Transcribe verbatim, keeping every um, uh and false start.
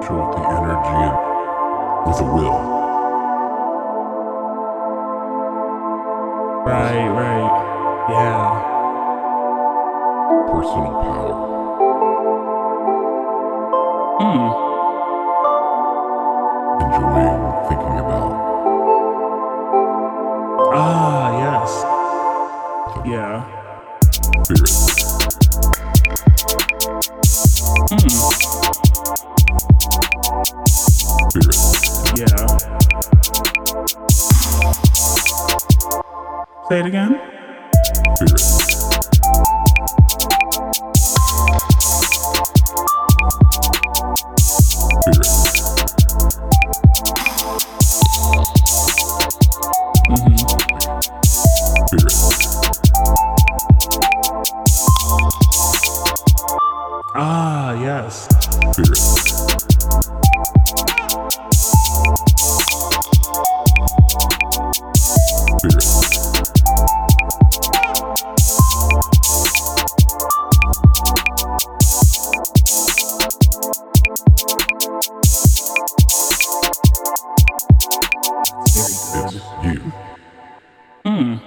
nature with the energy and with a will. Right, right. Yeah. Personal power. Hmm. Enjoying thinking about. Ah, yes. Yeah. Spirit. Hmm. Spirit. Yeah. Say it again. Spirit. Spirit. Mm-hmm. Spirit. Ah, yes. Spirit.